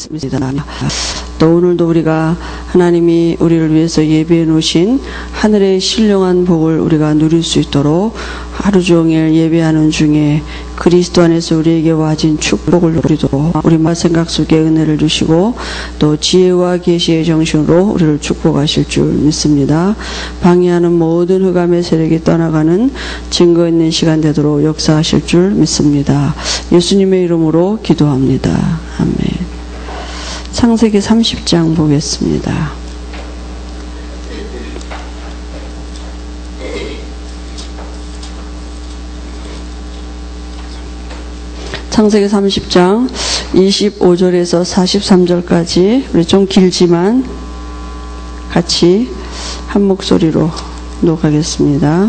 믿습니다. 또 오늘도 우리가 하나님이 우리를 위해서 예배해 놓으신 하늘의 신령한 복을 우리가 누릴 수 있도록 하루 종일 예배하는 중에 그리스도 안에서 우리에게 와진 축복을 누리도록 우리 생각 속에 은혜를 주시고 또 지혜와 계시의 정신으로 우리를 축복하실 줄 믿습니다. 방해하는 모든 흑암의 세력이 떠나가는 증거 있는 시간 되도록 역사하실 줄 믿습니다. 예수님의 이름으로 기도합니다. 아멘. 창세기 30장 보겠습니다. 창세기 30장 25절에서 43절까지 우리 좀 길지만 같이 한 목소리로 녹하겠습니다.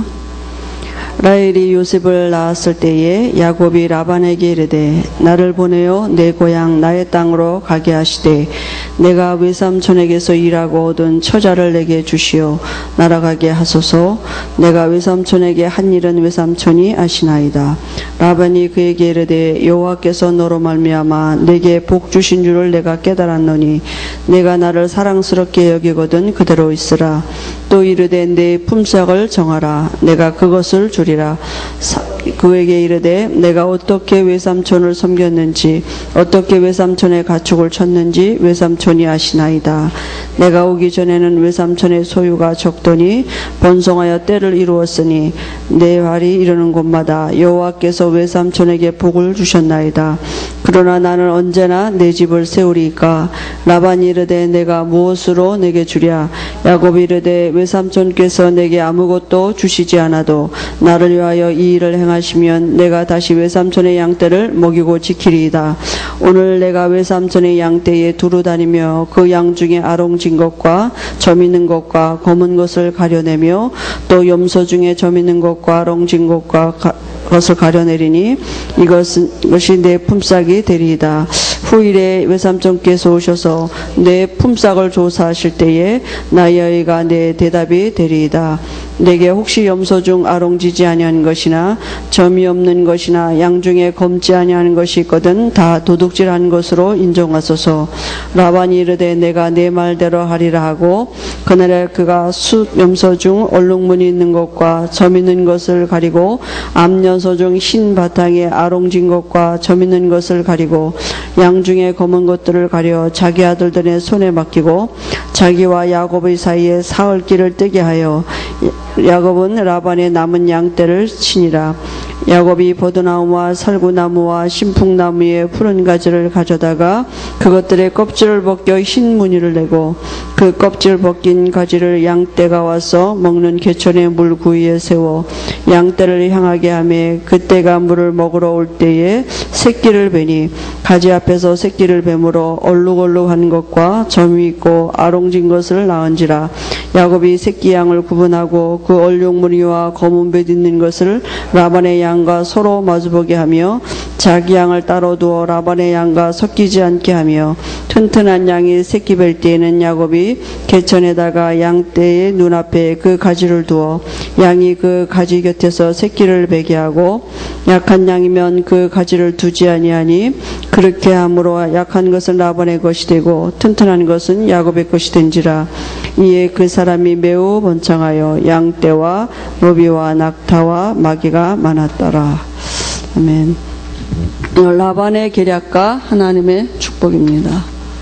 라헬이 요셉을 낳았을 때에 야곱이 라반에게 이르되 나를 보내어 내 고향 나의 땅으로 가게 하시되 내가 외삼촌에게서 일하고 얻은 처자를 내게 주시어 날아가게 하소서. 내가 외삼촌에게 한 일은 외삼촌이 아시나이다. 라반이 그에게 이르되 여호와께서 너로 말미암아 내게 복 주신 줄을 내가 깨달았노니 내가 나를 사랑스럽게 여기거든 그대로 있으라. 또 이르되 내 품삯을 정하라. 내가 그것을 주리라. 그에게 이르되 내가 어떻게 외삼촌을 섬겼는지 어떻게 외삼촌의 가축을 쳤는지 외삼촌이 아시나이다. 내가 오기 전에는 외삼촌의 소유가 적더니 번성하여 때를 이루었으니 내 발이 이르는 곳마다 여호와께서 외삼촌에게 복을 주셨나이다. 그러나 나는 언제나 내 집을 세우리이까. 라반이 이르되 내가 무엇으로 내게 주랴. 야곱이 이르되 외삼촌께서 내게 아무것도 주시지 않아도 나를 위하여 이 일을 행하시면 내가 다시 외삼촌의 양떼를 먹이고 지키리이다. 오늘 내가 외삼촌의 양떼에 두루 다니며 그 양 중에 아롱진 것과 점 있는 것과 검은 것을 가려내며 또 염소 중에 점 있는 것과 아롱진 것을 가려내리니 이것이 내 품삯이 되리이다. 후일에 외삼촌께서 오셔서 내 품삯을 조사하실 때에 나의 아이가 내 대답이 되리이다. 내게 혹시 염소 중 아롱지지 아니한 것이나 점이 없는 것이나 양 중에 검지 아니한 것이 있거든 다 도둑질한 것으로 인정하소서. 라반이 이르되 내가 내 말대로 하리라 하고 그날에 그가 숫 염소 중 얼룩무늬 있는 것과 점 있는 것을 가리고 암염소 중 흰 바탕에 아롱진 것과 점 있는 것을 가리고 양 중에 검은 것들을 가려 자기 아들들의 손에 맡기고 자기와 야곱의 사이에 사흘길을 뜨게 하여 야곱은 라반의 남은 양떼를 치니라. 야곱이 버드나무와 살구나무와 신풍나무의 푸른 가지를 가져다가 그것들의 껍질을 벗겨 흰 무늬를 내고 그 껍질 벗긴 가지를 양떼가 와서 먹는 개천의 물구위에 세워 양떼를 향하게 하며 그때가 물을 먹으러 올 때에 새끼를 베니 가지 앞에서 새끼를 뱀으로 얼룩얼룩한 것과 점이 있고 아롱진 것을 낳은지라. 야곱이 새끼 양을 구분하고 그 얼룩무늬와 검은 뱃 있는 것을 라반의 양과 서로 마주보게 하며 자기 양을 따로 두어 라반의 양과 섞이지 않게 하며 튼튼한 양이 새끼 뵐 때에는 야곱이 개천에다가 양떼의 눈앞에 그 가지를 두어 양이 그 가지 곁에서 새끼를 베게 하고 약한 양이면 그 가지를 두지 아니하니 그렇게 함으로 약한 것은 라반의 것이 되고 튼튼한 것은 야곱의 것이 된지라. 이에 그 사람이 매우 번창하여 양떼와 노비와 낙타와 마귀가 많았더라. 아멘. 라반의 계략과 하나님의 축복입니다.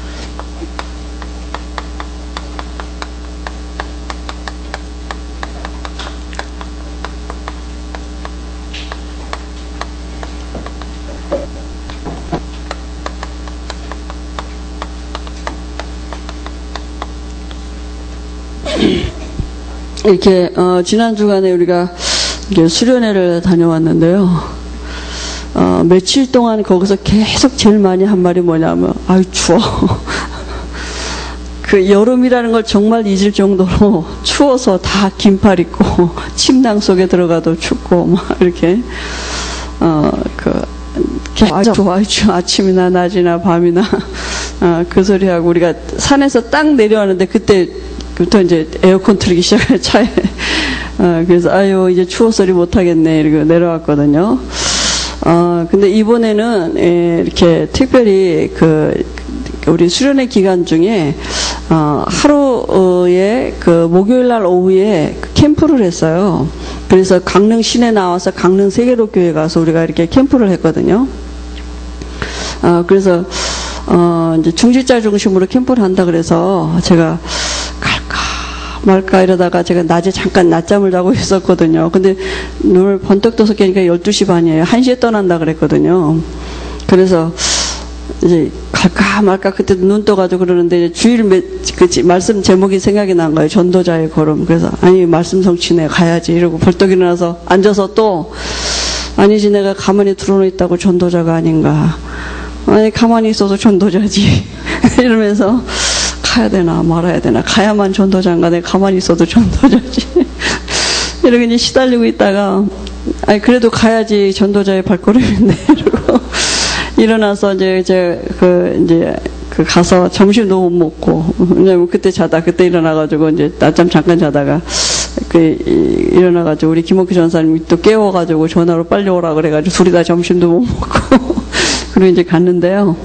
이렇게 지난 주간에 우리가 수련회를 다녀왔는데요. 며칠 동안 거기서 계속 제일 많이 한 말이 뭐냐면 아유 추워. 그 여름이라는 걸 정말 잊을 정도로 추워서 다 긴팔 입고 침낭 속에 들어가도 춥고 막 이렇게 아주 아침이나 낮이나 밤이나 그 소리하고 우리가 산에서 딱 내려왔는데 그때부터 이제 에어컨 틀기 시작해 차에. 그래서 아유 이제 추워서 못하겠네 이러고 내려왔거든요. 근데 이번에는 이렇게 특별히 우리 수련회 기간 중에 하루에 그 목요일 날 오후에 캠프를 했어요. 그래서 강릉 시내 나와서 강릉 세계로교회 가서 우리가 이렇게 캠프를 했거든요. 그래서 이제 중직자 중심으로 캠프를 한다 그래서 제가 갈까 말까 이러다가 제가 낮에 잠깐 낮잠을 자고 있었거든요. 근데 눈을 번뜩 떠서 깨니까 12시 반이에요. 1시에 떠난다 그랬거든요. 그래서 이제 갈까 말까 그때 눈 떠가지고 그러는데 주일 말씀 제목이 생각이 난 거예요. 전도자의 걸음. 그래서 아니 말씀 성취네 가야지 이러고 벌떡 일어나서 앉아서 또 아니지 내가 가만히 들어놓 있다고 전도자가 아닌가. 아니 가만히 있어도 전도자지 이러면서 가야 되나 말아야 되나 가야만 전도자인가 내가 가만히 있어도 전도자지 이렇게 이제 시달리고 있다가 아니 그래도 가야지 전도자의 발걸음인데 이러고 일어나서 이제 가서 점심도 못 먹고 왜냐면 그때 일어나가지고 이제 낮잠 잠깐 자다가 일어나가지고 우리 김옥희 전사님이 또 깨워가지고 전화로 빨리 오라 그래가지고 둘이 다 점심도 못 먹고 그리고 이제 갔는데요.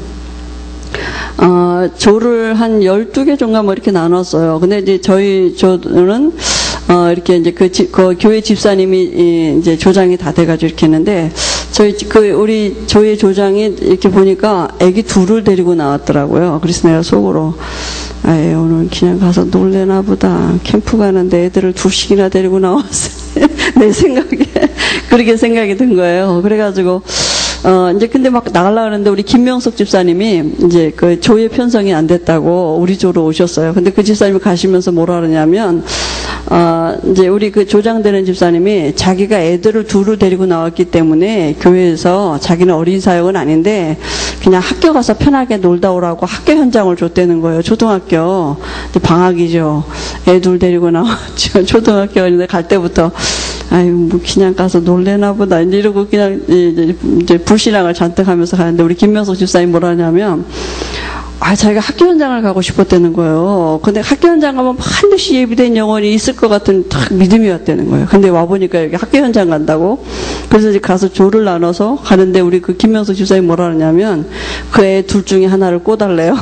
조를 한 12개 정도 뭐 이렇게 나눴어요. 근데 이제 저는 이렇게 이제 그 교회 집사님이 이제 조장이 다 돼가지고 이렇게 했는데 우리 조의 조장이 이렇게 보니까 애기 둘을 데리고 나왔더라고요. 그래서 내가 속으로 아이 오늘 그냥 가서 놀래나 보다. 캠프 가는데 애들을 둘씩이나 데리고 나왔어. 내 생각에 그렇게 생각이 든 거예요. 그래가지고 이제 근데 막 나가려고 하는데 우리 김명석 집사님이 이제 그 조의 편성이 안 됐다고 우리 조로 오셨어요. 근데 그 집사님이 가시면서 뭐라 그러냐면, 이제 우리 그 조장되는 집사님이 자기가 애들을 둘을 데리고 나왔기 때문에 교회에서 자기는 어린 사역은 아닌데 그냥 학교 가서 편하게 놀다 오라고 학교 현장을 줬다는 거예요. 초등학교. 방학이죠. 애 둘 데리고 나왔죠. 초등학교인데 갈 때부터 아유, 뭐, 그냥 가서 놀래나 보다. 이제 이러고 그냥, 이제 불신앙을 잔뜩 하면서 가는데, 우리 김명석 집사님 뭐라 하냐면, 자기가 학교 현장을 가고 싶었다는 거예요. 근데 학교 현장 가면 반드시 예비된 영혼이 있을 것 같은 딱 믿음이 왔다는 거예요. 근데 와보니까 여기 학교 현장 간다고. 그래서 이제 가서 조를 나눠서 가는데, 우리 그 김명석 집사님 뭐라 하냐면, 그 애 둘 중에 하나를 꼬달래요.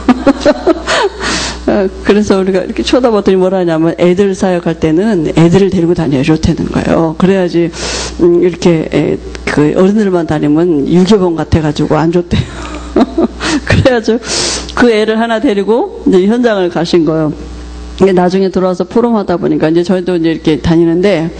그래서 우리가 이렇게 쳐다봤더니 뭐라 하냐면 애들 사역할 때는 애들을 데리고 다녀야 좋다는 거예요. 그래야지 이렇게 그 어른들만 다니면 유괴범 같아가지고 안 좋대요. 그래가지고 그 애를 하나 데리고 이제 현장을 가신 거예요. 나중에 들어와서 포럼하다 보니까 이제 저희도 이제 이렇게 다니는데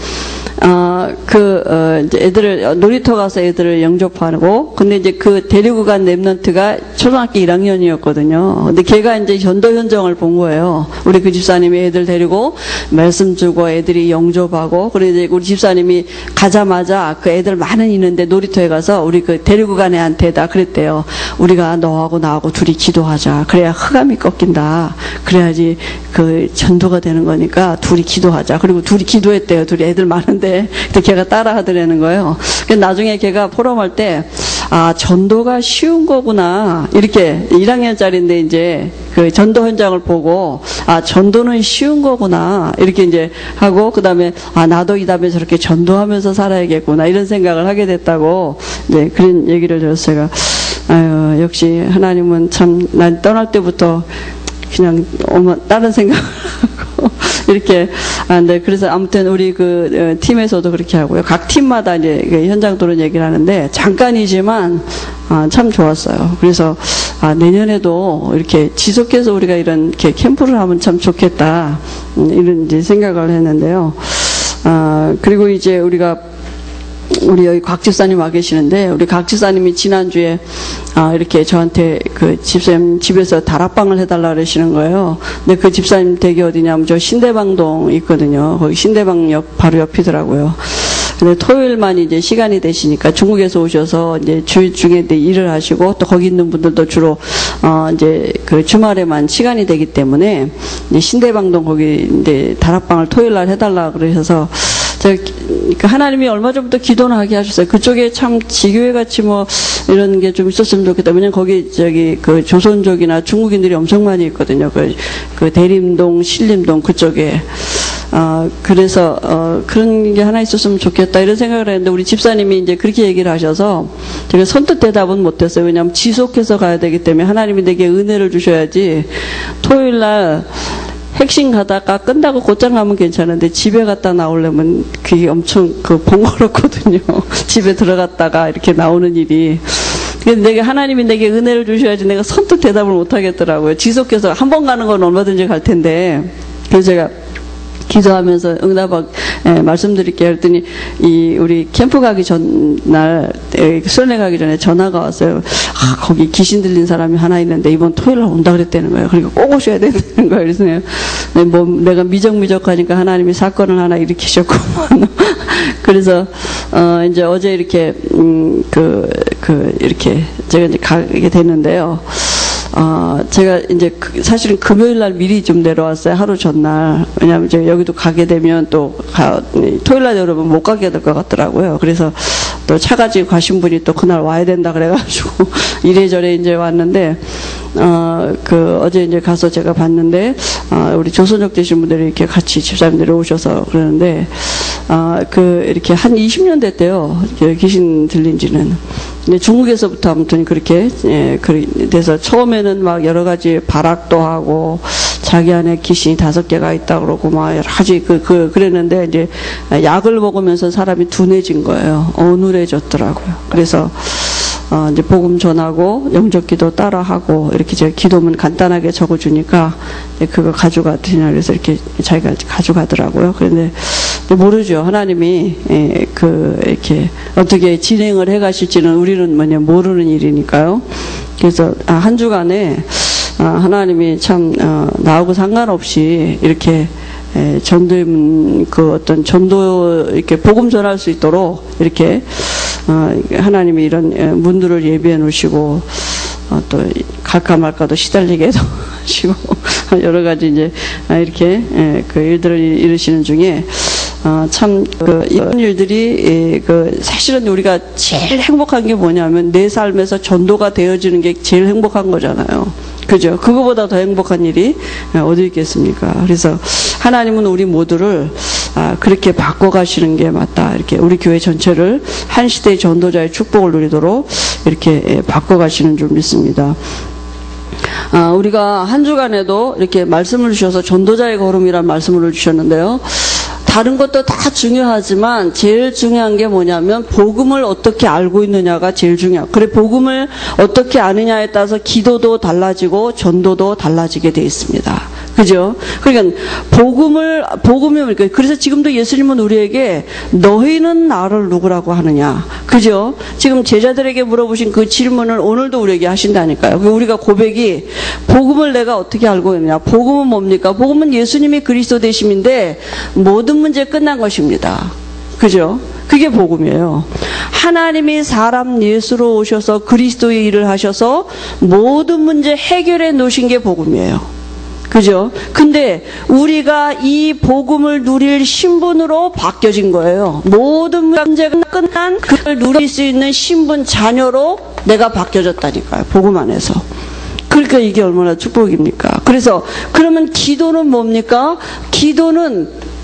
이제 애들을, 놀이터 가서 애들을 영접하고, 근데 이제 그 데리고 간 랩런트가 초등학교 1학년이었거든요. 근데 걔가 이제 전도 현장을 본 거예요. 우리 그 집사님이 애들 데리고 말씀 주고 애들이 영접하고, 그리고 이제 우리 집사님이 가자마자 그 애들 많은 있는데 놀이터에 가서 우리 그 데리고 간 애한테다 그랬대요. 우리가 너하고 나하고 둘이 기도하자. 그래야 흑암이 꺾인다. 그래야지 그 전도가 되는 거니까 둘이 기도하자. 그리고 둘이 기도했대요. 둘이 애들 많은데. 근데 걔가 따라하더라는 거예요. 그래서 나중에 걔가 포럼할 때, 전도가 쉬운 거구나. 이렇게 1학년짜리인데 이제 그 전도 현장을 보고, 전도는 쉬운 거구나. 이렇게 이제 하고, 그 다음에, 나도 이 다음에 저렇게 전도하면서 살아야겠구나. 이런 생각을 하게 됐다고, 네, 그런 얘기를 들었어요. 제가, 역시 하나님은 참, 난 떠날 때부터 그냥 다른 생각을 하고 이렇게 네, 그래서 아무튼 우리 그 팀에서도 그렇게 하고요. 각 팀마다 이제 현장 도는 얘기를 하는데 잠깐이지만 참 좋았어요. 그래서 내년에도 이렇게 지속해서 우리가 이런 이렇게 캠프를 하면 참 좋겠다 이런 이제 생각을 했는데요. 그리고 이제 우리 여기 곽 집사님 와 계시는데, 우리 곽 집사님이 지난주에, 이렇게 저한테 그 집사님 집에서 다락방을 해달라 그러시는 거예요. 근데 그 집사님 댁이 어디냐면 저 신대방동 있거든요. 거기 신대방역 바로 옆이더라고요. 근데 토요일만 이제 시간이 되시니까 중국에서 오셔서 이제 주일 중에 일을 하시고 또 거기 있는 분들도 주로, 이제 그 주말에만 시간이 되기 때문에 이제 신대방동 거기 이제 다락방을 토요일날 해달라 그러셔서 하나님이 얼마 전부터 기도는 하게 하셨어요. 그쪽에 참 지교회 같이 뭐 이런 게 좀 있었으면 좋겠다. 왜냐면 거기 그 조선족이나 중국인들이 엄청 많이 있거든요. 그 대림동, 신림동 그쪽에. 그래서 그런 게 하나 있었으면 좋겠다 이런 생각을 했는데 우리 집사님이 이제 그렇게 얘기를 하셔서 제가 선뜻 대답은 못했어요. 왜냐하면 지속해서 가야 되기 때문에 하나님이 내게 은혜를 주셔야지 토요일날 핵심 가다가 끝나고 곧장 가면 괜찮은데 집에 갔다 나오려면 그게 엄청 번거롭거든요. 집에 들어갔다가 이렇게 나오는 일이. 그래서 하나님이 내게 은혜를 주셔야지 내가 선뜻 대답을 못 하겠더라고요. 지속해서 한 번 가는 건 얼마든지 갈 텐데. 그래서 제가 기도하면서 말씀드릴게요. 그랬더니 우리 캠프 가기 전날 수련회 가기 전에 전화가 왔어요. 거기 귀신 들린 사람이 하나 있는데 이번 토요일 날 온다 그랬다는 거예요. 그러니까 꼭 오셔야 된다는 거예요. 그래서 내가 미적미적하니까 하나님이 사건을 하나 일으키셨고 그래서 이제 어제 이렇게 이렇게 제가 이제 가게 됐는데요. 제가 이제 사실은 금요일 날 미리 좀 내려왔어요. 하루 전날. 왜냐면 제가 여기도 가게 되면 또 토요일 날 여러분 못 가게 될 것 같더라고요. 그래서 또 차 가지고 가신 분이 또 그날 와야 된다 그래가지고 이래저래 이제 왔는데 어제 이제 가서 제가 봤는데 우리 조선족 되신 분들이 이렇게 같이 집사님들이 오셔서 그러는데 이렇게 한 20년 됐대요. 귀신 들린 지는. 중국에서부터 아무튼 그렇게 그래서 처음에는 막 여러 가지 발악도 하고 자기 안에 귀신이 5개가 있다 그러고 막 여러 가지 그랬는데 이제 약을 먹으면서 사람이 둔해진 거예요. 어눌해졌더라고요. 그래서 이제 복음 전하고 영접기도 따라하고 이렇게 제가 기도문 간단하게 적어주니까 그거 가져가더냐 그래서 이렇게 자기가 가져가더라고요. 그런데 모르죠. 하나님이 이렇게 어떻게 진행을 해가실지는 우리는 모르는 일이니까요. 그래서 한 주간에 하나님이 참 나하고 상관없이 이렇게 전도의 어떤 전도 이렇게 복음 전할 수 있도록 이렇게 하나님이 이런 문들을 예비해 놓으시고 또 갈까 말까도 시달리게 해도 하시고 여러 가지 이제 이렇게 일들을 이루시는 중에 참 이런 일들이 사실은 우리가 제일 행복한 게 뭐냐면 내 삶에서 전도가 되어지는 게 제일 행복한 거잖아요. 그죠? 그거보다 더 행복한 일이 어디 있겠습니까? 그래서 하나님은 우리 모두를 그렇게 바꿔가시는 게 맞다. 이렇게 우리 교회 전체를 한 시대의 전도자의 축복을 누리도록 이렇게 바꿔가시는 줄 믿습니다. 우리가 한 주간에도 이렇게 말씀을 주셔서 전도자의 걸음이라는 말씀을 주셨는데요. 다른 것도 다 중요하지만 제일 중요한 게 뭐냐면 복음을 어떻게 알고 있느냐가 제일 중요해요. 그래 복음을 어떻게 아느냐에 따라서 기도도 달라지고 전도도 달라지게 돼 있습니다. 그죠? 그러니까 복음이 뭘까요? 그래서 지금도 예수님은 우리에게 너희는 나를 누구라고 하느냐. 그죠? 지금 제자들에게 물어보신 그 질문을 오늘도 우리에게 하신다니까요. 우리가 고백이 복음을 내가 어떻게 알고 있느냐. 복음은 뭡니까? 복음은 예수님이 그리스도 되심인데 모든 문제 끝난 것입니다. 그죠? 그게 복음이에요. 하나님이 사람 예수로 오셔서 그리스도의 일을 하셔서 모든 문제 해결해 놓으신 게 복음이에요. 그죠? 근데 우리가 이 복음을 누릴 신분으로 바뀌어진 거예요. 모든 문제가 끝난 그걸 누릴 수 있는 신분 자녀로 내가 바뀌어졌다니까요. 복음 안에서. 그러니까 이게 얼마나 축복입니까? 그래서 그러면 기도는 뭡니까? 기도는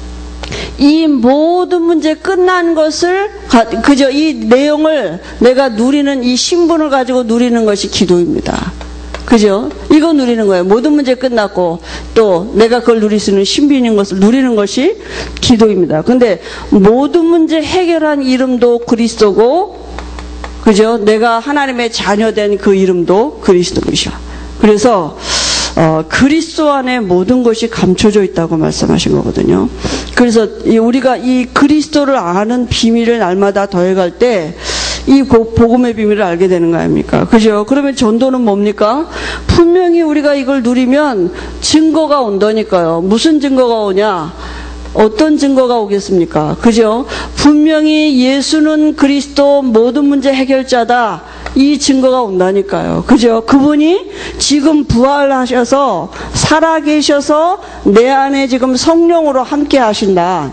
이 모든 문제 끝난 것을 그저 이 내용을 내가 누리는 이 신분을 가지고 누리는 것이 기도입니다. 그죠? 이거 누리는 거예요. 모든 문제 끝났고 또 내가 그걸 누릴 수 있는 신분인 것을 누리는 것이 기도입니다. 근데 모든 문제 해결한 이름도 그리스도고 그죠? 내가 하나님의 자녀된 그 이름도 그리스도이셔. 그래서 그리스도 안에 모든 것이 감춰져 있다고 말씀하신 거거든요. 그래서 우리가 이 그리스도를 아는 비밀을 날마다 더해갈 때 이 복음의 비밀을 알게 되는 거 아닙니까? 그죠? 그러면 전도는 뭡니까? 분명히 우리가 이걸 누리면 증거가 온다니까요. 무슨 증거가 오냐? 어떤 증거가 오겠습니까? 그죠? 분명히 예수는 그리스도 모든 문제 해결자다. 이 증거가 온다니까요. 그죠? 그분이 지금 부활하셔서 살아계셔서 내 안에 지금 성령으로 함께 하신다.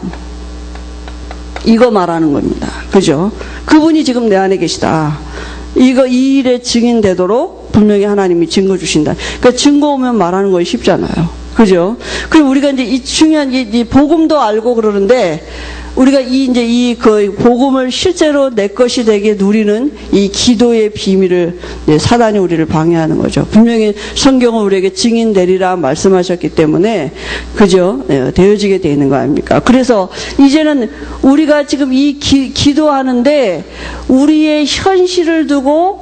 이거 말하는 겁니다. 그죠? 그분이 지금 내 안에 계시다. 이 일에 증인되도록 분명히 하나님이 증거 주신다. 그러니까 증거 오면 말하는 것이 쉽잖아요. 그죠? 그리고 우리가 이제 이 중요한 이 복음도 알고 그러는데, 우리가 이 복음을 실제로 내 것이 되게 누리는 이 기도의 비밀을 사단이 우리를 방해하는 거죠. 분명히 성경은 우리에게 증인 되리라 말씀하셨기 때문에, 그죠? 되어지게 되어 있는 거 아닙니까? 그래서 이제는 우리가 지금 이 기도하는데 우리의 현실을 두고,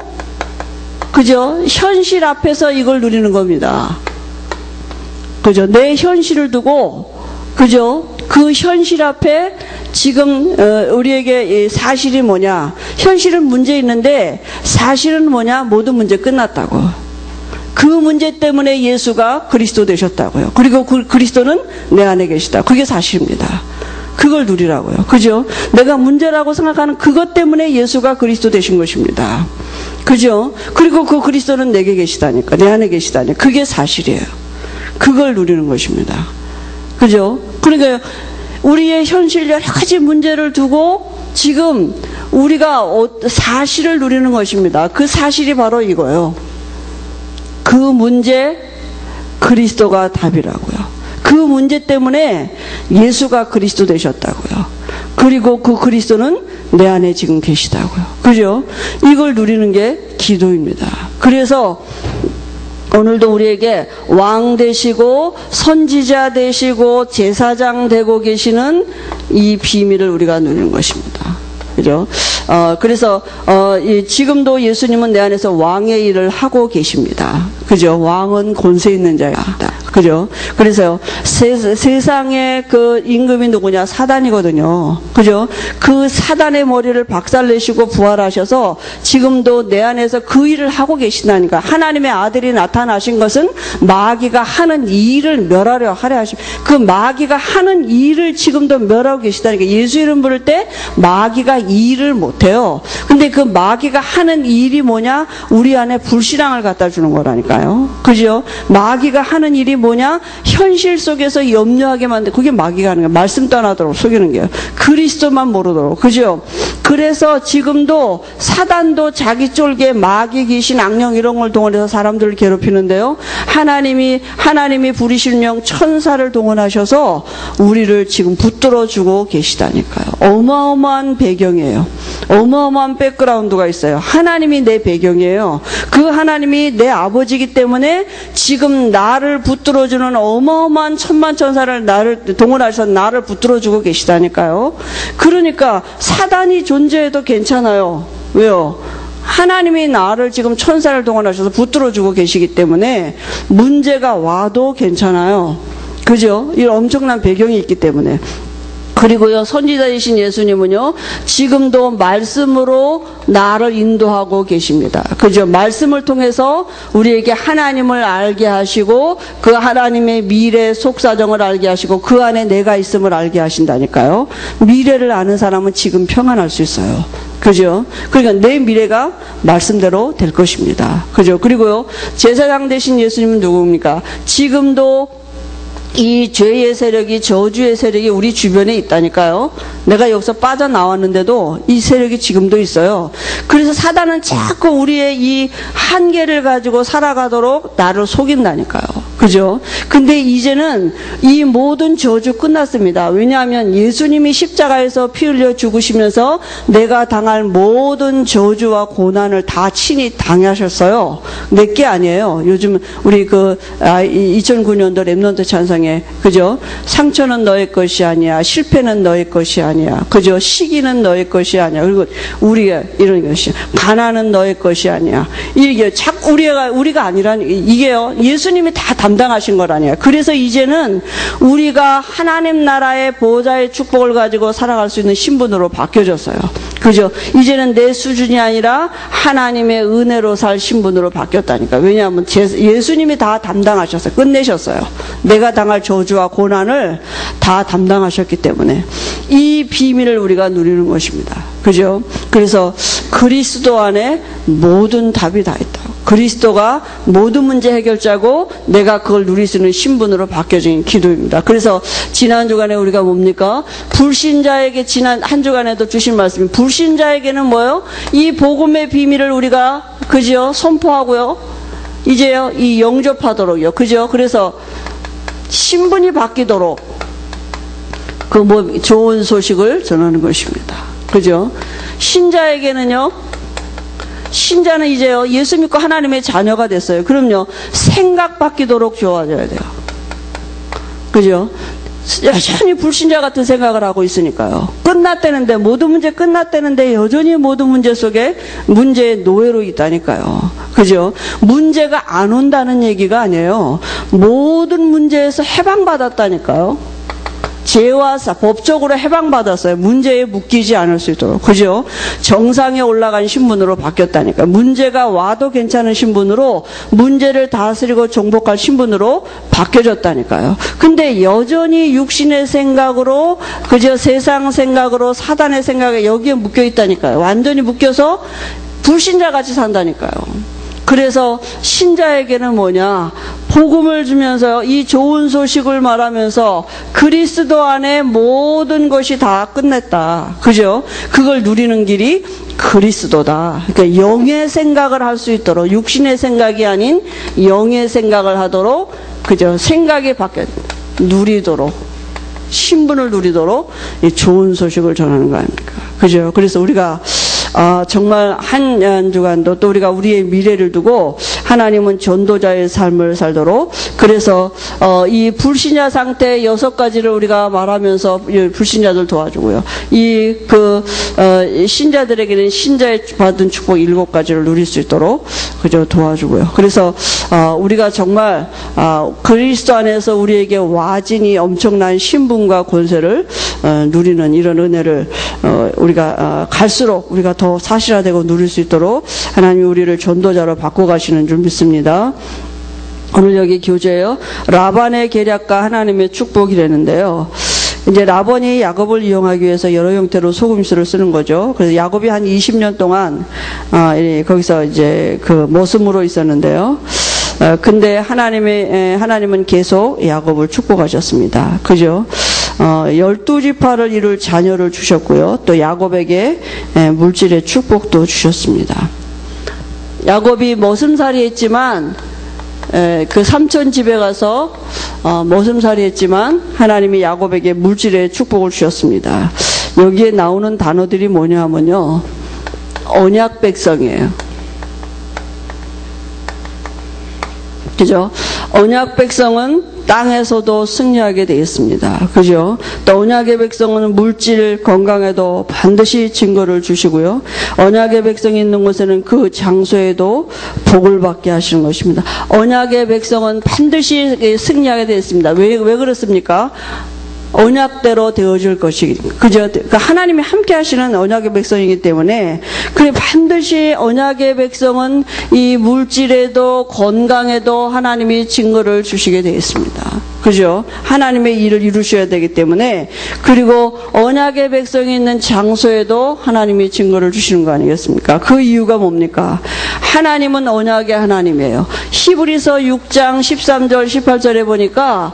그죠? 현실 앞에서 이걸 누리는 겁니다. 그죠? 내 현실을 두고, 그죠? 그 현실 앞에 지금 우리에게 사실이 뭐냐? 현실은 문제 있는데 사실은 뭐냐? 모든 문제 끝났다고. 그 문제 때문에 예수가 그리스도 되셨다고요. 그리고 그 그리스도는 내 안에 계시다. 그게 사실입니다. 그걸 누리라고요. 그죠? 내가 문제라고 생각하는 그것 때문에 예수가 그리스도 되신 것입니다. 그죠? 그리고 그 그리스도는 내게 계시다니까. 내 안에 계시다니까. 그게 사실이에요. 그걸 누리는 것입니다. 그죠? 그러니까 우리의 현실 여러 가지 문제를 두고 지금 우리가 사실을 누리는 것입니다. 그 사실이 바로 이거예요. 그 문제 그리스도가 답이라고요. 그 문제 때문에 예수가 그리스도 되셨다고요. 그리고 그 그리스도는 내 안에 지금 계시다고요. 그죠? 이걸 누리는 게 기도입니다. 그래서 오늘도 우리에게 왕 되시고 선지자 되시고 제사장 되고 계시는 이 비밀을 우리가 누리는 것입니다. 그죠? 그래서 지금도 예수님은 내 안에서 왕의 일을 하고 계십니다. 그죠? 왕은 권세 있는 자입니다. 그죠? 그래서 세상의 그 임금이 누구냐? 사단이거든요. 그죠? 그 사단의 머리를 박살내시고 부활하셔서 지금도 내 안에서 그 일을 하고 계신다니까. 하나님의 아들이 나타나신 것은 마귀가 하는 이 일을 멸하려 하려 하십니다. 그 마귀가 하는 이 일을 지금도 멸하고 계시다니까. 예수 이름 부를 때 마귀가 이 일을 못해요. 근데 그 마귀가 하는 이 일이 뭐냐? 우리 안에 불신앙을 갖다 주는 거라니까요. 그죠? 마귀가 하는 일이 뭐냐? 현실 속에서 염려하게 만들, 그게 마귀가 하는 거예요. 말씀도 안 하도록 속이는 거예요. 그리스도만 모르도록. 그죠? 그래서 지금도 사단도 자기 쫄게 마귀, 귀신, 악령 이런 걸 동원해서 사람들을 괴롭히는데요. 하나님이 부리실 명 천사를 동원하셔서 우리를 지금 붙들어 주고 계시다니까요. 어마어마한 배경이에요. 어마어마한 백그라운드가 있어요. 하나님이 내 배경이에요. 그 하나님이 내 아버지이기 때문에 지금 나를 붙들어주는 어마어마한 천만천사를 나를 동원하셔서 나를 붙들어주고 계시다니까요. 그러니까 사단이 존재해도 괜찮아요. 왜요? 하나님이 나를 지금 천사를 동원하셔서 붙들어주고 계시기 때문에 문제가 와도 괜찮아요. 그죠? 이 엄청난 배경이 있기 때문에. 그리고요, 선지자이신 예수님은요, 지금도 말씀으로 나를 인도하고 계십니다. 그죠? 말씀을 통해서 우리에게 하나님을 알게 하시고, 그 하나님의 미래 속사정을 알게 하시고, 그 안에 내가 있음을 알게 하신다니까요. 미래를 아는 사람은 지금 평안할 수 있어요. 그죠? 그러니까 내 미래가 말씀대로 될 것입니다. 그죠? 그리고요, 제사장 되신 예수님은 누굽니까? 지금도 이 죄의 세력이, 저주의 세력이 우리 주변에 있다니까요. 내가 여기서 빠져나왔는데도 이 세력이 지금도 있어요. 그래서 사단은 자꾸 우리의 이 한계를 가지고 살아가도록 나를 속인다니까요. 그죠? 근데 이제는 이 모든 저주 끝났습니다. 왜냐하면 예수님이 십자가에서 피 흘려 죽으시면서 내가 당할 모든 저주와 고난을 다 친히 당하셨어요. 내게 아니에요. 요즘 우리 2009년도 랩넌트 찬성에, 그죠? 상처는 너의 것이 아니야. 실패는 너의 것이 아니야. 그죠? 시기는 너의 것이 아니야. 그리고 우리가 이런 것이, 가난은 너의 것이 아니야. 이게 자꾸 우리가 아니라니, 이게요, 예수님이 다 담당하신 거라니요. 그래서 이제는 우리가 하나님 나라의 보호자의 축복을 가지고 살아갈 수 있는 신분으로 바뀌어졌어요. 그죠? 이제는 내 수준이 아니라 하나님의 은혜로 살 신분으로 바뀌었다니까. 왜냐하면 예수님이 다 담당하셨어요. 끝내셨어요. 내가 당할 저주와 고난을 다 담당하셨기 때문에 이 비밀을 우리가 누리는 것입니다. 그죠? 그래서 그리스도 안에 모든 답이 다 있다. 그리스도가 모든 문제 해결자고 내가 그걸 누릴 수 있는 신분으로 바뀌어진 기도입니다. 그래서 지난 주간에 우리가 뭡니까? 불신자에게 지난 한 주간에도 주신 말씀이, 불신자에게는 뭐요? 이 복음의 비밀을 우리가, 그죠? 선포하고요. 이제요, 이 영접하도록요. 그죠? 그래서 신분이 바뀌도록 좋은 소식을 전하는 것입니다. 그죠? 신자에게는요, 신자는 이제요, 예수 믿고 하나님의 자녀가 됐어요. 그럼요, 생각 바뀌도록 좋아져야 돼요. 그죠? 여전히 불신자 같은 생각을 하고 있으니까요. 끝났다는데, 모든 문제 끝났다는데 여전히 모든 문제 속에 문제의 노예로 있다니까요. 그죠? 문제가 안 온다는 얘기가 아니에요. 모든 문제에서 해방받았다니까요. 죄와 법적으로 해방받았어요. 문제에 묶이지 않을 수 있도록. 그죠? 정상에 올라간 신분으로 바뀌었다니까. 문제가 와도 괜찮은 신분으로, 문제를 다스리고 정복할 신분으로 바뀌어졌다니까요. 근데 여전히 육신의 생각으로, 그죠? 세상 생각으로, 사단의 생각에 여기에 묶여 있다니까요. 완전히 묶여서 불신자같이 산다니까요. 그래서 신자에게는 뭐냐? 복음을 주면서 이 좋은 소식을 말하면서 그리스도 안에 모든 것이 다 끝냈다. 그죠? 그걸 누리는 길이 그리스도다. 그러니까 영의 생각을 할 수 있도록, 육신의 생각이 아닌 영의 생각을 하도록, 그죠? 생각이 바뀌어 누리도록, 신분을 누리도록 이 좋은 소식을 전하는 거 아닙니까? 그죠? 그래서 우리가 정말 한 주간도 또 우리가 우리의 미래를 두고 하나님은 전도자의 삶을 살도록, 그래서 이 불신자 상태 6가지를 우리가 말하면서 불신자들 도와주고요. 신자들에게는 신자의 받은 축복 7가지를 누릴 수 있도록 그저 도와주고요. 그래서 우리가 정말 그리스도 안에서 우리에게 와진이 엄청난 신분과 권세를 누리는 이런 은혜를 우리가 갈수록 우리가 더 사실화되고 누릴 수 있도록 하나님이 우리를 전도자로 바꿔가시는 줄 믿습니다. 오늘 여기 교재예요. 라반의 계략과 하나님의 축복이라는데요. 이제 라반이 야곱을 이용하기 위해서 여러 형태로 속임수를 쓰는 거죠. 그래서 야곱이 한 20년 동안 거기서 이제 그 모습으로 있었는데요. 근데 하나님은 계속 야곱을 축복하셨습니다. 그죠? 12지파를 이룰 자녀를 주셨고요. 또 야곱에게 물질의 축복도 주셨습니다. 야곱이 머슴살이 했지만, 그 삼촌 집에 가서 머슴살이 했지만 하나님이 야곱에게 물질의 축복을 주셨습니다. 여기에 나오는 단어들이 뭐냐 하면요, 언약 백성이에요. 그죠? 언약 백성은 땅에서도 승리하게 되어 있습니다. 그죠? 또 언약의 백성은 물질, 건강에도 반드시 증거를 주시고요. 언약의 백성이 있는 곳에는 그 장소에도 복을 받게 하시는 것입니다. 언약의 백성은 반드시 승리하게 되어 있습니다. 왜 그렇습니까? 언약대로 되어줄 것이, 그죠? 그러니까 하나님이 함께 하시는 언약의 백성이기 때문에, 그래 반드시 언약의 백성은 이 물질에도 건강에도 하나님이 증거를 주시게 되어 있습니다. 그죠? 하나님의 일을 이루셔야 되기 때문에, 그리고 언약의 백성이 있는 장소에도 하나님이 증거를 주시는 거 아니겠습니까? 그 이유가 뭡니까? 하나님은 언약의 하나님이에요. 히브리서 6장 13절 18절에 보니까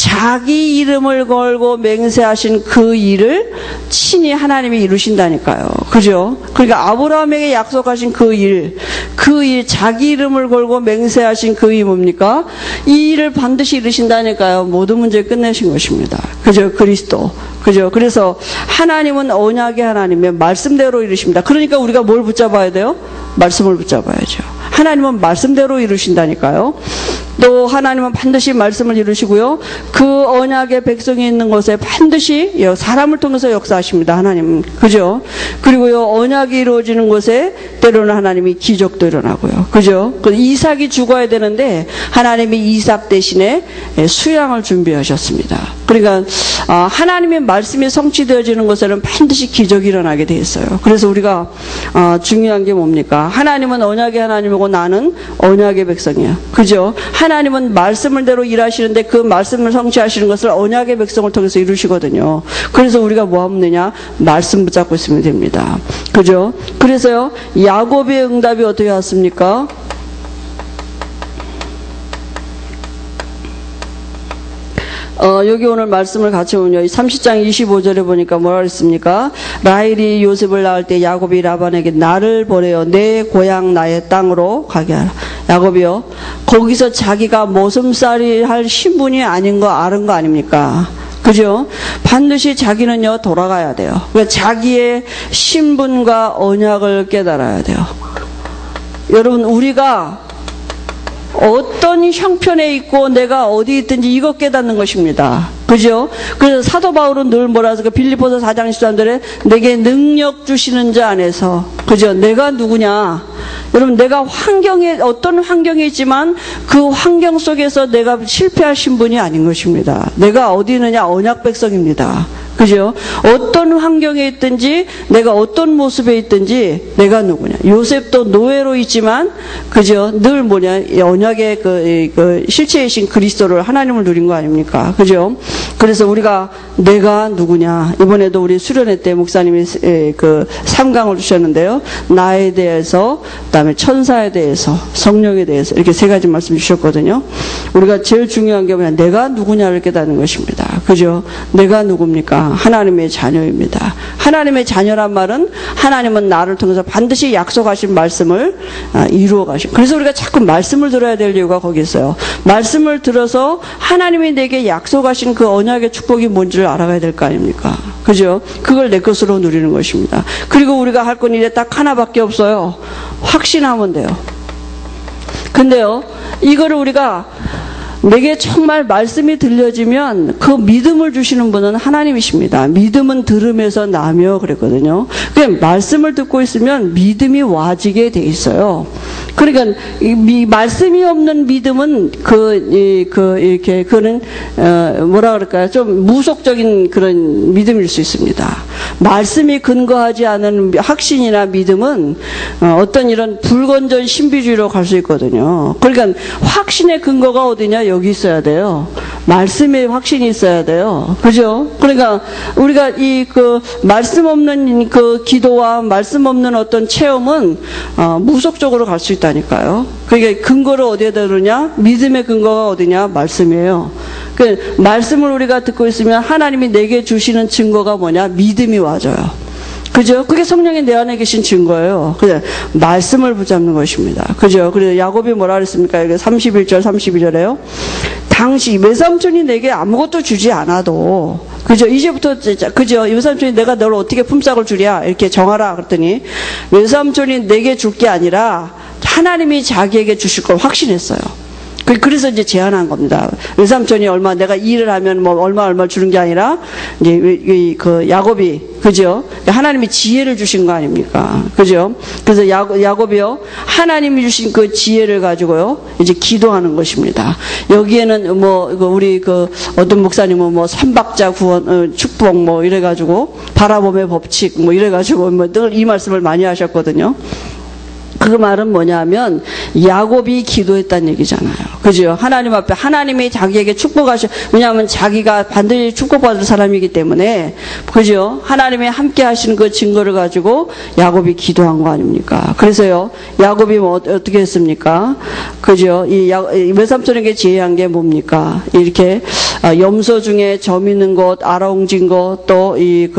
자기 이름을 걸고 맹세하신 그 일을 친히 하나님이 이루신다니까요. 그죠? 그러니까 아브라함에게 약속하신 그 일, 자기 이름을 걸고 맹세하신 그 일이 뭡니까? 이 일을 반드시 이루신다니까요. 모든 문제 끝내신 것입니다. 그죠? 그리스도. 그죠? 그래서 하나님은 언약의 하나님의 말씀대로 이루십니다. 그러니까 우리가 뭘 붙잡아야 돼요? 말씀을 붙잡아야죠. 하나님은 말씀대로 이루신다니까요. 또 하나님은 반드시 말씀을 이루시고요. 그 언약의 백성이 있는 곳에 반드시 사람을 통해서 역사하십니다. 하나님은. 그죠? 그리고요, 언약이 이루어지는 곳에 때로는 하나님이 기적도 일어나고요. 그죠? 이삭이 죽어야 되는데 하나님이 이삭 대신에 수양을 준비하셨습니다. 그러니까 하나님의 말씀이 성취되어지는 곳에는 반드시 기적이 일어나게 돼 있어요. 그래서 우리가 중요한 게 뭡니까? 하나님은 언약의 하나님이고 나는 언약의 백성이야. 그죠? 하나님은 말씀을대로 일하시는데 그 말씀을 성취하시는 것을 언약의 백성을 통해서 이루시거든요. 그래서 우리가 뭐 하면 되냐? 말씀 붙잡고 있으면 됩니다. 그죠? 그래서요, 야곱의 응답이 어떻게 왔습니까? 여기 오늘 말씀을 같이 보면요. 30장 25절에 보니까 뭐라 그랬습니까? 라헬이 요셉을 낳을 때 야곱이 라반에게 나를 보내어 내 고향 나의 땅으로 가게 하라. 야곱이요, 거기서 자기가 모슴살이 할 신분이 아닌 거 아는 거 아닙니까? 그죠? 반드시 자기는요, 돌아가야 돼요. 그러니까 자기의 신분과 언약을 깨달아야 돼요. 여러분, 우리가 어떤 형편에 있고 내가 어디 있든지 이거 깨닫는 것입니다. 그죠? 그래서 사도 바울은 늘 뭐라 해서 빌립보서 4장 13절에 내게 능력 주시는 자 안에서, 그죠? 내가 누구냐? 여러분, 내가 어떤 환경에 있지만 그 환경 속에서 내가 실패할 신분이 아닌 것입니다. 내가 어디 있느냐? 언약 백성입니다. 그죠? 어떤 환경에 있든지 내가 어떤 모습에 있든지 내가 누구냐. 요셉도 노예로 있지만, 그죠? 늘 뭐냐? 언약의 그 실체이신 그리스도를, 하나님을 누린 거 아닙니까? 그죠? 그래서 우리가 내가 누구냐. 이번에도 우리 수련회 때 목사님이 그 3강을 주셨는데요. 나에 대해서, 그다음에 천사에 대해서, 성령에 대해서 이렇게 세 가지 말씀 주셨거든요. 우리가 제일 중요한 게 뭐냐? 내가 누구냐를 깨닫는 것입니다. 그죠? 내가 누굽니까? 하나님의 자녀입니다. 하나님의 자녀란 말은 하나님은 나를 통해서 반드시 약속하신 말씀을 이루어 가신. 그래서 우리가 자꾸 말씀을 들어야 될 이유가 거기 있어요. 말씀을 들어서 하나님이 내게 약속하신 그 언약의 축복이 뭔지를 알아가야 될 거 아닙니까? 그죠? 그걸 내 것으로 누리는 것입니다. 그리고 우리가 할 건 이제 딱 하나밖에 없어요. 확신하면 돼요. 근데요, 이거를 우리가 내게 정말 말씀이 들려지면 그 믿음을 주시는 분은 하나님이십니다. 믿음은 들음에서 나며 그랬거든요. 그냥 말씀을 듣고 있으면 믿음이 와지게 돼 있어요. 그러니까 이 말씀이 없는 믿음은 그거는 뭐라 그럴까요? 좀 무속적인 그런 믿음일 수 있습니다. 말씀이 근거하지 않은 확신이나 믿음은 어떤 이런 불건전 신비주의로 갈 수 있거든요. 그러니까 확신의 근거가 어디냐? 여기 있어야 돼요. 말씀에 확신이 있어야 돼요. 그죠? 그러니까 우리가 말씀 없는 그 기도와 말씀 없는 어떤 체험은 무속적으로 갈 수 있다니까요. 그러니까 근거를 어디에 두느냐? 믿음의 근거가 어디냐? 말씀이에요. 그 말씀을 우리가 듣고 있으면 하나님이 내게 주시는 증거가 뭐냐? 믿음이 와져요. 그죠? 그게 성령이 내 안에 계신 증거예요. 그죠? 말씀을 붙잡는 것입니다. 그죠? 그래서 야곱이 뭐라 그랬습니까? 이게 31절, 32절에요. 당시 외삼촌이 내게 아무것도 주지 않아도, 그죠? 이제부터, 그죠? 외삼촌이 내가 너를 어떻게 품삯을 주랴? 이렇게 정하라. 그랬더니, 외삼촌이 내게 줄 게 아니라 하나님이 자기에게 주실 걸 확신했어요. 그래서 이제 제안한 겁니다. 외삼촌이 내가 일을 하면 얼마 주는 게 아니라, 이제 그 야곱이, 그죠? 하나님이 지혜를 주신 거 아닙니까? 그죠? 그래서 야곱이요, 하나님이 주신 그 지혜를 가지고요, 이제 기도하는 것입니다. 여기에는 우리 어떤 목사님은 삼박자 구원, 축복 이래가지고, 바라봄의 법칙 이래가지고 늘 이 말씀을 많이 하셨거든요. 그 말은 뭐냐면 야곱이 기도했다는 얘기잖아요. 그죠? 하나님 앞에 하나님이 자기에게 왜냐하면 자기가 반드시 축복받을 사람이기 때문에, 그죠? 하나님이 함께 하시는 그 증거를 가지고 야곱이 기도한 거 아닙니까? 그래서요, 야곱이 어떻게 했습니까? 그죠? 이 외삼촌에게 제의한 게 뭡니까? 이렇게 염소 중에 점 있는 것, 아롱진 것, 또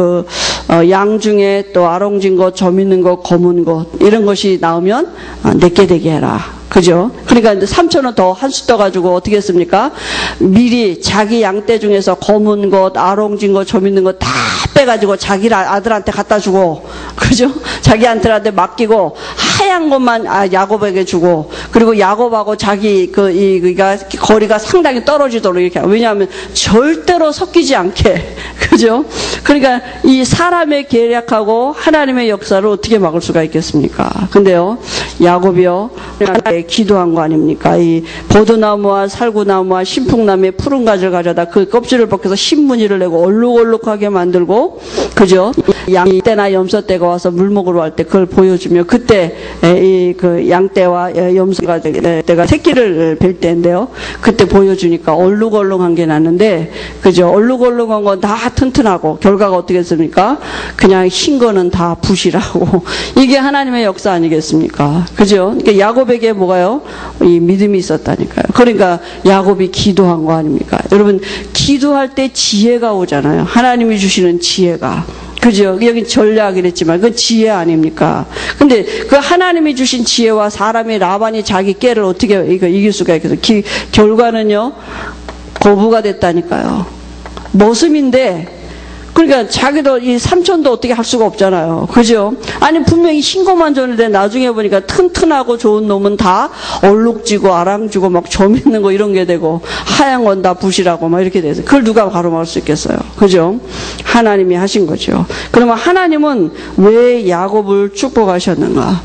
양 중에 또 아롱진 것, 점 있는 것, 검은 것, 이런 것이 나오면 내게 되게 해라. 그죠? 그러니까 삼촌은 더 한 수 떠가지고 어떻게 했습니까? 미리 자기 양떼 중에서 검은 것, 아롱진 것, 점 있는 것 다 빼가지고 자기 아들한테 갖다 주고, 그죠? 자기한테 맡기고, 하얀 것만 야곱에게 주고, 그리고 야곱하고 그러니까 거리가 상당히 떨어지도록 이렇게. 왜냐하면 절대로 섞이지 않게. 그죠? 그러니까 이 사람의 계략하고 하나님의 역사를 어떻게 막을 수가 있겠습니까? 근데요, 야곱이요, 기도한 거 아닙니까? 이 보드나무와 살구나무와 신풍나무의 푸른 가지를 가져다 그 껍질을 벗겨서 신무늬를 내고 얼룩얼룩하게 만들고, 그죠? 양떼나 염소떼가 와서 물 먹으러 갈 때 그걸 보여주며, 그때 그 양떼와 염소가 내가 새끼를 뵐 때인데요. 그때 보여주니까 얼룩얼룩한 게 났는데, 그죠? 얼룩얼룩한 건 다 튼튼하고 결과가 어떻게 했습니까? 그냥 흰 거는 다 부실하고. 이게 하나님의 역사 아니겠습니까? 그죠? 그러니까 야곱에게 뭐가요? 이 믿음이 있었다니까요. 그러니까 야곱이 기도한 거 아닙니까? 여러분, 기도할 때 지혜가 오잖아요. 하나님이 주시는 지혜가. 그죠? 여기 전략이랬지만 그 지혜 아닙니까? 근데 그 하나님이 주신 지혜와 사람이 라반이 자기 깨를 어떻게 이길 수가 있겠어요? 결과는요, 거부가 됐다니까요. 머슴인데, 그러니까 자기도 이 삼촌도 어떻게 할 수가 없잖아요. 그죠? 아니 분명히 흰거만 줬는데 나중에 보니까 튼튼하고 좋은 놈은 다 얼룩지고 아랑지고 막 점 있는 거 이런 게 되고 하얀 건 다 부실하고 막 이렇게 돼서 그걸 누가 가로막을 수 있겠어요. 그죠? 하나님이 하신 거죠. 그러면 하나님은 왜 야곱을 축복하셨는가?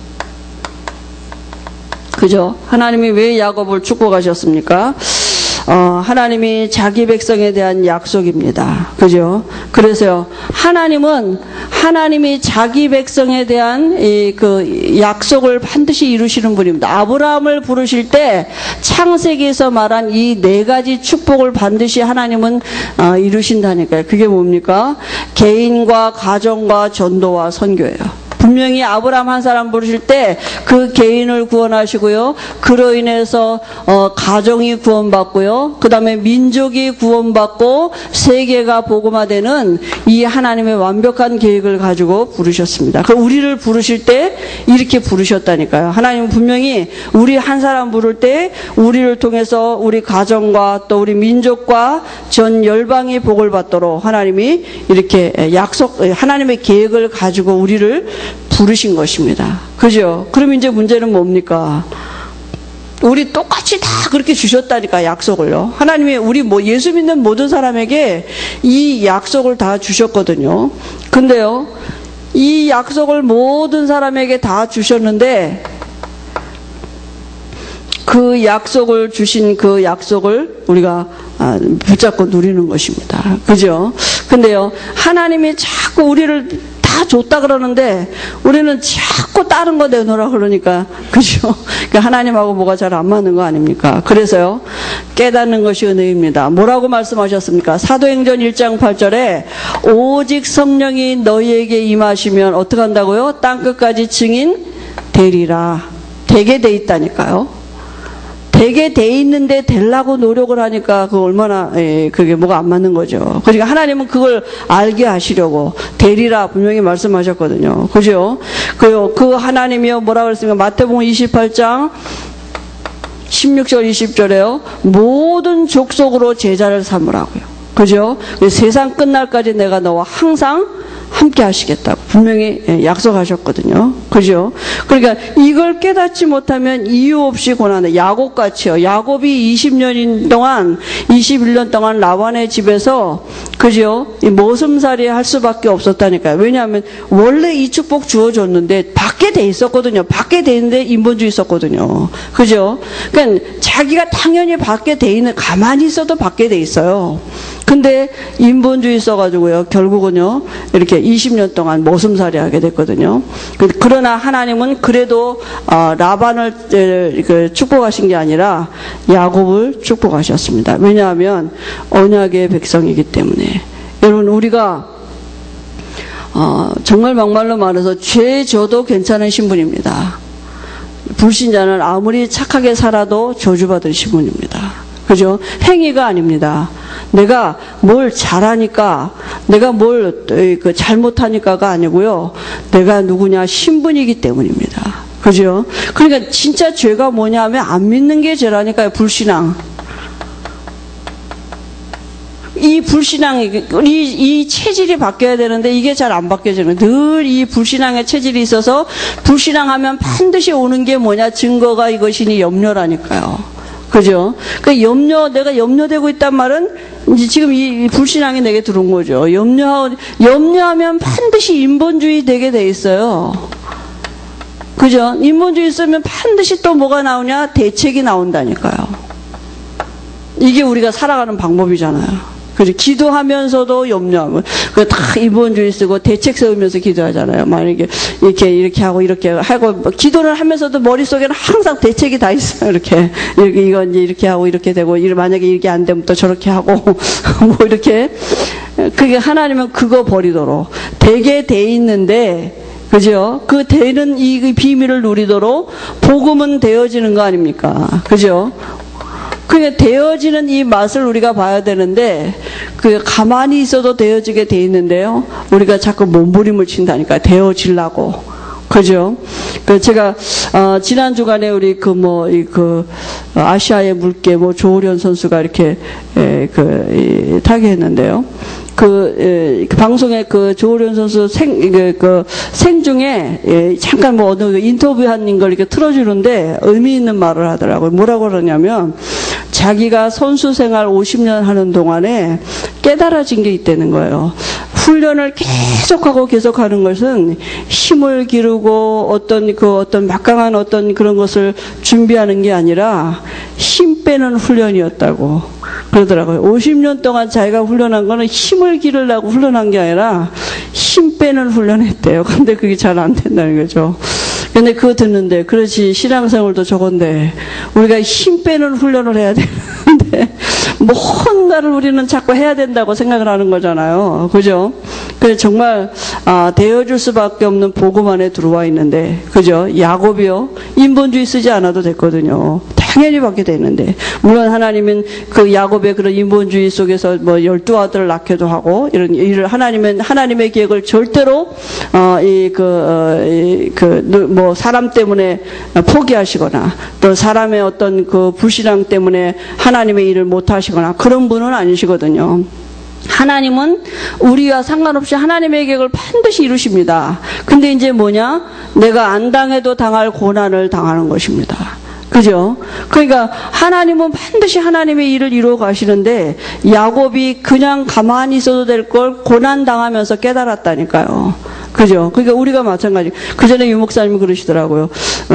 그죠? 하나님이 왜 야곱을 축복하셨습니까? 하나님이 자기 백성에 대한 약속입니다. 그죠? 그래서요, 하나님이 자기 백성에 대한 그 약속을 반드시 이루시는 분입니다. 아브라함을 부르실 때 창세기에서 말한 이 네 가지 축복을 반드시 하나님은 이루신다니까요. 그게 뭡니까? 개인과 가정과 전도와 선교예요. 분명히 아브라함 한 사람 부르실 때 그 개인을 구원하시고요. 그로 인해서 가정이 구원받고요. 그 다음에 민족이 구원받고 세계가 복음화되는 이 하나님의 완벽한 계획을 가지고 부르셨습니다. 그 우리를 부르실 때 이렇게 부르셨다니까요. 하나님은 분명히 우리 한 사람 부를 때 우리를 통해서 우리 가정과 또 우리 민족과 전 열방이 복을 받도록 하나님이 이렇게 하나님의 계획을 가지고 우리를 부르신 것입니다. 그죠? 그럼 이제 문제는 뭡니까? 우리 똑같이 다 그렇게 주셨다니까, 약속을요. 하나님이 우리 예수 믿는 모든 사람에게 이 약속을 다 주셨거든요. 근데요, 이 약속을 모든 사람에게 다 주셨는데, 그 약속을 주신 그 약속을 우리가 붙잡고 누리는 것입니다. 그죠? 근데요, 하나님이 자꾸 우리를 다 줬다 그러는데 우리는 자꾸 다른 거 내놓으라 그러니까, 그죠? 그러니까 하나님하고 뭐가 잘 안 맞는 거 아닙니까? 그래서요, 깨닫는 것이 은혜입니다. 뭐라고 말씀하셨습니까? 사도행전 1장 8절에 오직 성령이 너희에게 임하시면 어떻게 한다고요? 땅끝까지 증인 되리라. 되게 돼 있다니까요. 되게 돼 있는데 되려고 노력을 하니까 그 얼마나 그게 뭐가 안 맞는 거죠. 그러니까 하나님은 그걸 알게 하시려고 되리라 분명히 말씀하셨거든요. 그죠? 그 하나님이요 뭐라고 그랬습니까? 마태복음 28장 16절 20절에요. 모든 족속으로 제자를 삼으라고요. 그죠? 세상 끝날까지 내가 너와 항상 함께 하시겠다고 분명히 약속하셨거든요. 그죠? 그러니까 이걸 깨닫지 못하면 이유 없이 고난해. 야곱같이요. 야곱이 20년 동안 21년 동안 라반의 집에서 그죠? 이 모슴살이 할 수밖에 없었다니까요. 왜냐하면 원래 이 축복 주어줬는데 밖에 돼 있었거든요. 밖에 돼 있는데 인본주의 있었거든요. 그죠? 그러니까 자기가 당연히 밖에 돼 있는, 가만히 있어도 밖에 돼 있어요. 근데 인본주의 있어가지고요. 결국은요. 이렇게 20년 동안 모슴살이 하게 됐거든요. 그러나 하나님은 그래도 라반을 축복하신 게 아니라 야곱을 축복하셨습니다. 왜냐하면 언약의 백성이기 때문에. 여러분 우리가 정말 막말로 말해서 죄 져도 괜찮은 신분입니다. 불신자는 아무리 착하게 살아도 저주받을 신분입니다. 그죠? 행위가 아닙니다. 내가 뭘 잘하니까, 내가 뭘 잘못하니까가 아니고요. 내가 누구냐? 신분이기 때문입니다. 그죠? 그러니까 진짜 죄가 뭐냐 하면 안 믿는 게 죄라니까요. 불신앙. 이 불신앙, 이 체질이 바뀌어야 되는데 이게 잘 안 바뀌어지는 거예요. 늘 이 불신앙의 체질이 있어서 불신앙하면 반드시 오는 게 뭐냐? 증거가 이것이니 염려라니까요. 그죠? 그 내가 염려되고 있단 말은 이제 지금 이 불신앙이 내게 들어온 거죠. 염려하면 반드시 인본주의 되게 돼 있어요. 그죠? 인본주의 있으면 반드시 또 뭐가 나오냐? 대책이 나온다니까요. 이게 우리가 살아가는 방법이잖아요. 그죠? 기도하면서도 염려하고, 다 인본주의 쓰고 대책 세우면서 기도하잖아요. 만약에 이렇게 하고 이렇게 하고, 기도를 하면서도 머릿속에는 항상 대책이 다 있어요. 이건 이제 이렇게 하고 이렇게 되고, 만약에 이렇게 안 되면 또 저렇게 하고, 뭐 이렇게. 그게 하나님은 그거 버리도록. 되게 돼 있는데, 그죠? 그 되는 이 비밀을 누리도록 복음은 되어지는 거 아닙니까? 그죠? 그러니까 되어지는 이 맛을 우리가 봐야 되는데 그 가만히 있어도 되어지게 돼 있는데요. 우리가 자꾸 몸부림을 친다니까 되어지려고. 그죠? 그 제가 지난 주간에 우리 아시아의 물개 조호련 선수가 이렇게 타계했는데요. 그 방송에 그 조호련 선수 생중에 잠깐 어느 인터뷰한 걸 이렇게 틀어주는데 의미 있는 말을 하더라고요. 뭐라고 그러냐면 자기가 선수 생활 50년 하는 동안에 깨달아진 게 있다는 거예요. 훈련을 계속 하는 것은 힘을 기르고 어떤 막강한 어떤 그런 것을 준비하는 게 아니라 힘 빼는 훈련이었다고 그러더라고요. 50년 동안 자기가 훈련한 거는 힘을 기르려고 훈련한 게 아니라 힘 빼는 훈련했대요. 근데 그게 잘 안 된다는 거죠. 근데 그거 듣는데, 그렇지, 신앙생활도 저건데, 우리가 힘 빼는 훈련을 해야 되는데, 뭔가를 우리는 자꾸 해야 된다고 생각을 하는 거잖아요. 그죠? 그래서 정말, 되어줄 수밖에 없는 복음 안에 들어와 있는데, 그죠? 야곱이요? 인본주의 쓰지 않아도 됐거든요. 당연히 받게 되는데, 물론 하나님은 그 야곱의 그런 인본주의 속에서 12아들을 낳기도 하고, 이런 일을 하나님의 계획을 절대로, 사람 때문에 포기하시거나, 또 사람의 어떤 그 불신앙 때문에 하나님의 일을 못 하시거나, 그런 분은 아니시거든요. 하나님은 우리와 상관없이 하나님의 계획을 반드시 이루십니다. 근데 이제 뭐냐? 내가 안 당해도 당할 고난을 당하는 것입니다. 그죠? 그러니까 하나님은 반드시 하나님의 일을 이루어 가시는데 야곱이 그냥 가만히 있어도 될 걸 고난 당하면서 깨달았다니까요. 그죠? 그러니까 우리가 마찬가지. 그 전에 유 목사님이 그러시더라고요.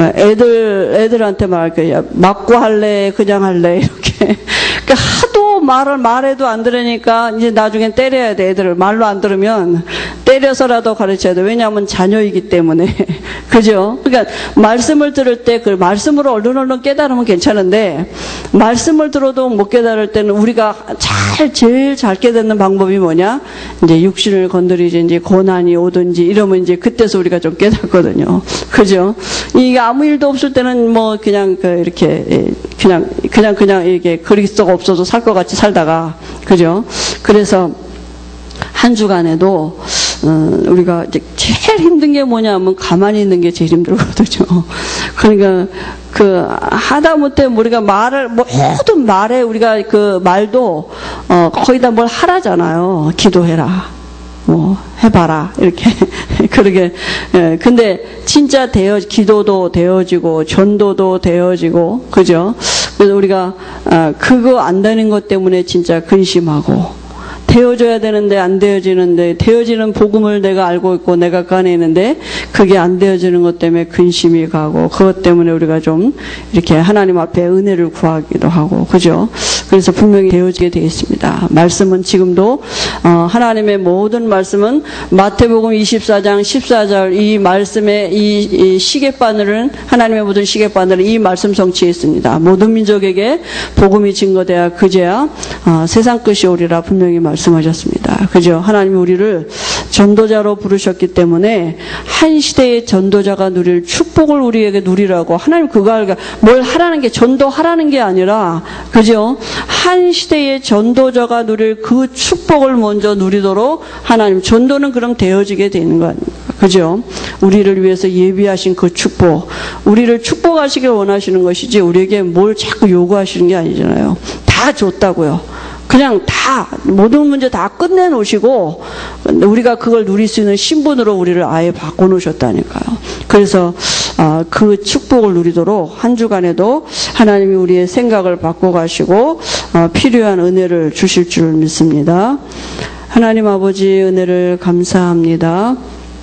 애들한테 말할 거야. 맞고 할래, 그냥 할래, 이렇게. 그러니까 하도 말해도 안 들으니까 이제 나중엔 때려야 돼, 애들을. 말로 안 들으면 때려서라도 가르쳐야 돼. 왜냐하면 자녀이기 때문에. 그죠? 그러니까 말씀을 들을 때 그 말씀으로 얼른 깨달으면 괜찮은데 말씀을 들어도 못 깨달을 때는 우리가 제일 잘 깨닫는 방법이 뭐냐? 이제 육신을 건드리지 이제 고난이 오든지 이러면 이제 그때서 우리가 좀 깨닫거든요. 그죠? 이게 아무 일도 없을 때는 그냥 이렇게 그냥 이게 그리스도가 없어도 살 것 같이 살다가 그죠? 그래서 한 주간에도 우리가 이제 제일 힘든 게 뭐냐면 가만히 있는 게 제일 힘들거든요. 그러니까 하다못해 우리가 모든 말에 우리가 그 말도 거의 다 뭘 하라잖아요. 기도해라. 해봐라. 이렇게. 그러게. 근데 진짜 기도도 되어지고, 전도도 되어지고, 그죠? 그래서 우리가, 그거 안 되는 것 때문에 진짜 근심하고, 되어져야 되는데 안 되어지는데, 되어지는 복음을 내가 알고 있고 내가 꺼내는데 그게 안 되어지는 것 때문에 근심이 가고, 그것 때문에 우리가 좀 이렇게 하나님 앞에 은혜를 구하기도 하고, 그죠? 그래서 분명히 되어지게 되어 있습니다. 말씀은 지금도 하나님의 모든 말씀은 마태복음 24장 14절 이 말씀의 이 시계바늘은, 하나님의 모든 시계바늘은 이 말씀 성취에 있습니다. 모든 민족에게 복음이 증거돼야 그제야 세상 끝이 오리라 분명히 말씀하셨습니다. 그죠? 하나님이 우리를 전도자로 부르셨기 때문에 한 시대의 전도자가 누릴 축복을 우리에게 누리라고. 하나님 뭘 하라는 게, 전도하라는 게 아니라, 그죠? 한 시대의 전도자가 누릴 그 축복을 먼저 누리도록 하나님, 전도는 그럼 되어지게 되는 거 아닙니까? 그죠? 우리를 위해서 예비하신 그 축복, 우리를 축복하시길 원하시는 것이지 우리에게 뭘 자꾸 요구하시는 게 아니잖아요. 다 줬다고요. 그냥 다 모든 문제 다 끝내놓으시고 우리가 그걸 누릴 수 있는 신분으로 우리를 아예 바꿔놓으셨다니까요. 그래서 그 축복을 누리도록 한 주간에도 하나님이 우리의 생각을 바꿔가시고 필요한 은혜를 주실 줄 믿습니다. 하나님 아버지 은혜를 감사합니다.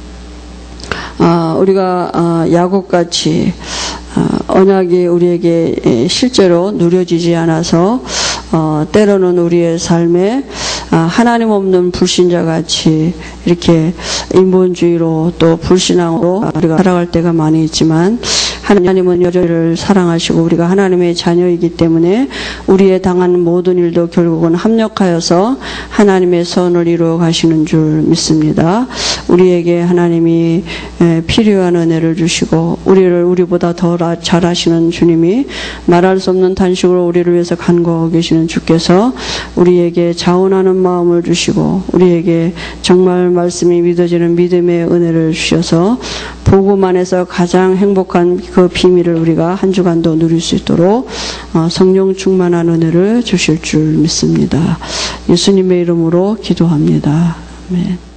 우리가 야곱같이 언약이 우리에게 실제로 누려지지 않아서 때로는 우리의 삶에 하나님 없는 불신자같이 이렇게 인본주의로 또 불신앙으로 우리가 살아갈 때가 많이 있지만, 하나님은 여전히 사랑하시고 우리가 하나님의 자녀이기 때문에 우리의 당하는 모든 일도 결국은 합력하여서 하나님의 선을 이루어 가시는 줄 믿습니다. 우리에게 하나님이 필요한 은혜를 주시고 우리를 우리보다 더 잘하시는 주님이 말할 수 없는 탄식으로 우리를 위해서 간구하고 계시는 주께서 우리에게 자원하는 마음을 주시고 우리에게 정말 말씀이 믿어지는 믿음의 은혜를 주셔서 복음 안에서 가장 행복한 그 비밀을 우리가 한 주간도 누릴 수 있도록 성령 충만한 은혜를 주실 줄 믿습니다. 예수님의 이름으로 기도합니다. 아멘.